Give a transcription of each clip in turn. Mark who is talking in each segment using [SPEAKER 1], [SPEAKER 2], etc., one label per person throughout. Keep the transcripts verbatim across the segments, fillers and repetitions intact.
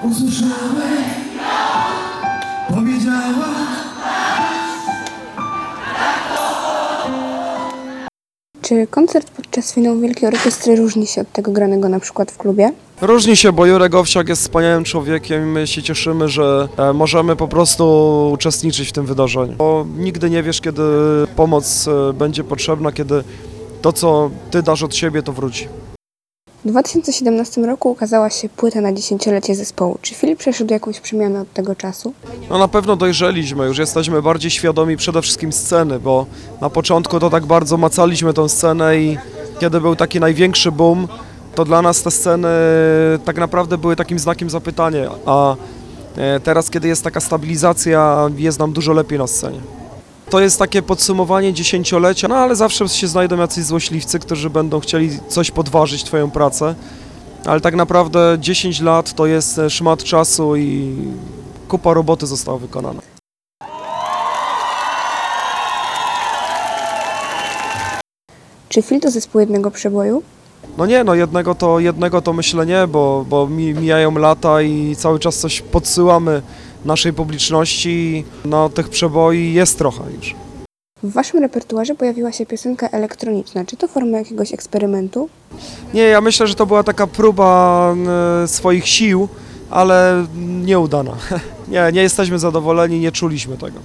[SPEAKER 1] Usłyszałem, powiedziała.
[SPEAKER 2] Czy koncert podczas finału Wielkiej Orkiestry różni się od tego granego na przykład w klubie?
[SPEAKER 3] Różni się, bo Jurek Owsiak jest wspaniałym człowiekiem i my się cieszymy, że e, możemy po prostu uczestniczyć w tym wydarzeniu. Bo nigdy nie wiesz, kiedy pomoc e, będzie potrzebna, kiedy to, co ty dasz od siebie, to wróci.
[SPEAKER 2] W dwa tysiące siedemnastym roku ukazała się płyta na dziesięciolecie zespołu. Czy Filip przeszedł jakąś przemianę od tego czasu?
[SPEAKER 3] No na pewno dojrzeliśmy, już jesteśmy bardziej świadomi przede wszystkim sceny, bo na początku to tak bardzo macaliśmy tą scenę i kiedy był taki największy boom, to dla nas te sceny tak naprawdę były takim znakiem zapytania, a teraz, kiedy jest taka stabilizacja, jest nam dużo lepiej na scenie. To jest takie podsumowanie dziesięciolecia, no ale zawsze się znajdą jacyś złośliwcy, którzy będą chcieli coś podważyć twoją pracę, ale tak naprawdę dziesięć lat to jest szmat czasu i kupa roboty została wykonana.
[SPEAKER 2] Czy Fil to zespół jednego przeboju?
[SPEAKER 3] No nie, no jednego to, jednego to myślę nie, bo, bo mi, mijają lata i cały czas coś podsyłamy naszej publiczności. No tych przeboi jest trochę już.
[SPEAKER 2] W waszym repertuarze pojawiła się piosenka elektroniczna. Czy to forma jakiegoś eksperymentu?
[SPEAKER 3] Nie, ja myślę, że to była taka próba y, swoich sił, ale nieudana. Nie, nie jesteśmy zadowoleni, nie czuliśmy tego.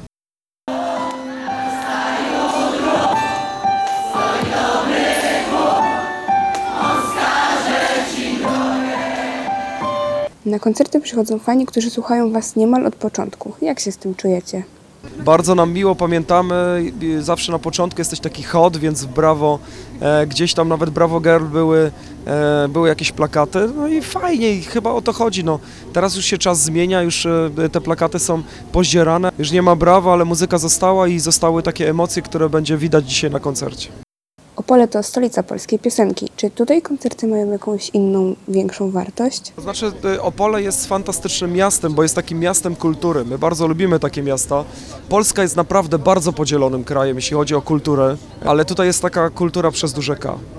[SPEAKER 2] Na koncerty przychodzą fani, którzy słuchają was niemal od początku. Jak się z tym czujecie?
[SPEAKER 3] Bardzo nam miło, pamiętamy, zawsze na początku jesteś taki hot, więc w Brawo, e, gdzieś tam nawet Brawo Girl były, e, były jakieś plakaty, no i fajnie, i chyba o to chodzi. No. Teraz już się czas zmienia, już e, te plakaty są pozdzierane, już nie ma Brawo, ale muzyka została i zostały takie emocje, które będzie widać dzisiaj na koncercie.
[SPEAKER 2] Opole to stolica polskiej piosenki. Czy tutaj koncerty mają jakąś inną, większą wartość?
[SPEAKER 3] To znaczy Opole jest fantastycznym miastem, bo jest takim miastem kultury. My bardzo lubimy takie miasta. Polska jest naprawdę bardzo podzielonym krajem, jeśli chodzi o kulturę, ale tutaj jest taka kultura przez duże K.